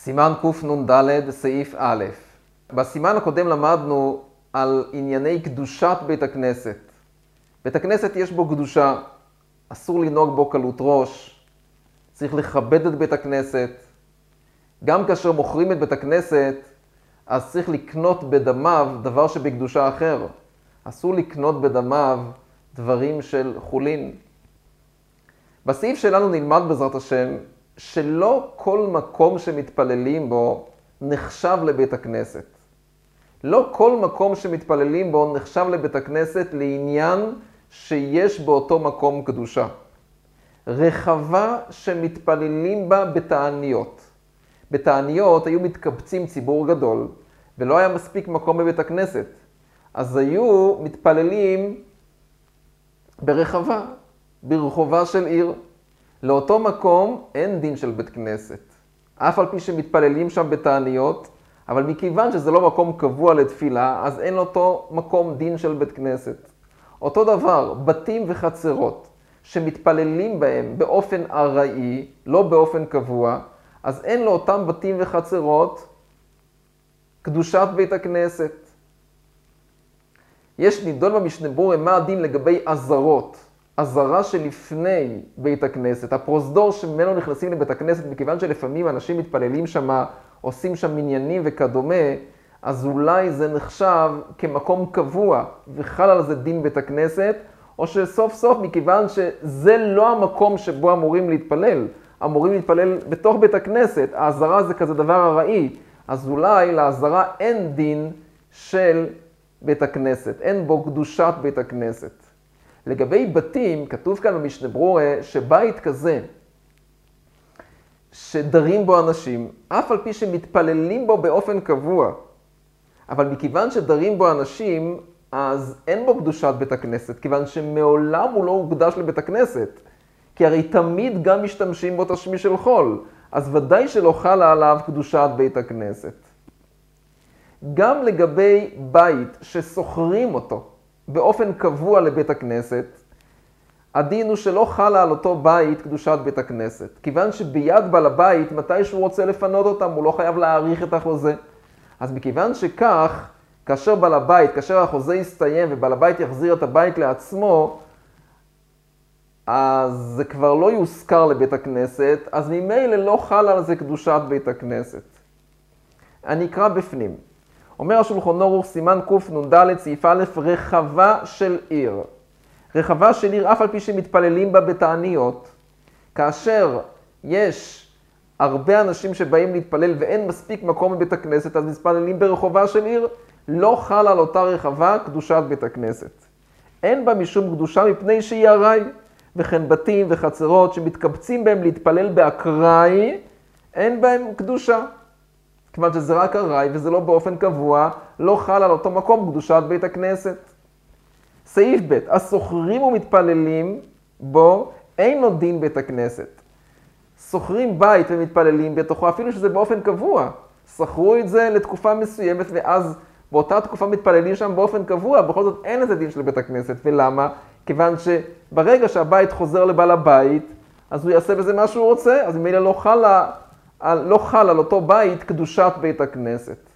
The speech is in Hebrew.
סימן קנ"ד, סעיף א'. בסימן הקודם למדנו על ענייני קדושת בית הכנסת. בית הכנסת יש בו קדושה, אסור לנהוג בו קלות ראש, צריך לכבד את בית הכנסת. גם כאשר מוכרים את בית הכנסת, אז צריך לקנות בדמיו דבר שבקדושה אחר. אסור לקנות בדמיו דברים של חולין. בסעיף שלנו נלמד בעזרת השם שלא כל מקום שמתפללים בו נחשב לבית הכנסת. לא כל מקום שמתפללים בו נחשב לבית הכנסת לעניין שיש באותו מקום קדושה. רחבה שמתפללים בה בתעניות. בתעניות היו מתקבצים ציבור גדול ולא היה מספיק מקום בבית הכנסת. אז היו מתפללים ברחבה, ברחובה של עיר. לאותו מקום אין דין של בית כנסת. אף על פי שמתפללים שם בתעניות, אבל מכיוון שזה לא מקום קבוע לתפילה, אז אין לאותו מקום דין של בית כנסת. אותו דבר, בתים וחצרות שמתפללים בהם באופן ארעי, לא באופן קבוע, אז אין לאותם בתים וחצרות קדושת בית הכנסת. יש נידון במשנה ברורה מה הדין לגבי עזרות. עזרה שלפני בית הכנסת, הפרוזדור שממנו נכנסים לבית הכנסת, מכיוון שלפעמים אנשים מתפללים שם, עושים שם מניינים וכדומה, אז אולי זה נחשב כמקום קבוע וחל על זה דין בית הכנסת, או שסוף סוף מכיוון שזה לא המקום שבו אמורים להתפלל, אמורים להתפלל בתוך בית הכנסת, העזרה זה כזה דבר ארעי, אז אולי לעזרה אין דין של בית הכנסת, אין בו קדושת בית הכנסת. לגבי בתים, כתוב כאן במשנה ברורה שבית כזה שדרים בו אנשים, אף על פי שמתפללים בו באופן קבוע, אבל מכיוון שדרים בו אנשים, אז אין בו קדושת בית הכנסת, כיוון שמעולם הוא לא הוקדש לבית הכנסת, כי הרי תמיד גם משתמשים בו תשמיש של חול, אז ודאי שלא חלה עליו קדושת בית הכנסת. גם לגבי בית שסוחרים אותו באופן קבוע לבית הכנסת, הדין הוא שלא חלה על אותו בית קדושת בית הכנסת. כיוון שביד בעל הבית, מתי שהוא רוצה לפנות אותם, הוא לא חייב להאריך את החוזה. אז מכיוון שכך, כאשר בעל הבית, כאשר החוזה יסתיים ובעל הבית יחזיר את הבית לעצמו, אז זה כבר לא יוזכר לבית הכנסת, אז ממילא לא חלה על זה קדושת בית הכנסת. אני אקרא בפנים. אומר השולחן ערוך סימן קנ"ד סעיף א', רחבה של עיר. רחבה של עיר אף על פי שמתפללים בה בתעניות. כאשר יש הרבה אנשים שבאים להתפלל ואין מספיק מקום בבית הכנסת, אז מתפללים ברחובה של עיר, לא חל על אותה רחבה קדושת בית הכנסת. אין בה משום קדושה מפני שהיא ארעי, וכן בתים וחצרות שמתקבצים בהם להתפלל באקראי, אין בהם קדושה. כיוון שזה רק ארעי וזה לא באופן קבוע, לא חל על אותו מקום קדושת בית הכנסת. סעיף ב', הסוחרים ומתפללים בו אין לו דין בית הכנסת. סוחרים בית ומתפללים בתוכו אפילו שזה באופן קבוע. סחרו את זה לתקופה מסוימת ואז באותה תקופה מתפללים שם באופן קבוע, בכל זאת אין לזה דין של בית הכנסת. ולמה? כיוון שברגע שהבית חוזר לבעל הבית, אז הוא יעשה בזה מה שהוא רוצה, אז ממילא לא חל על אותו בית קדושת בית הכנסת.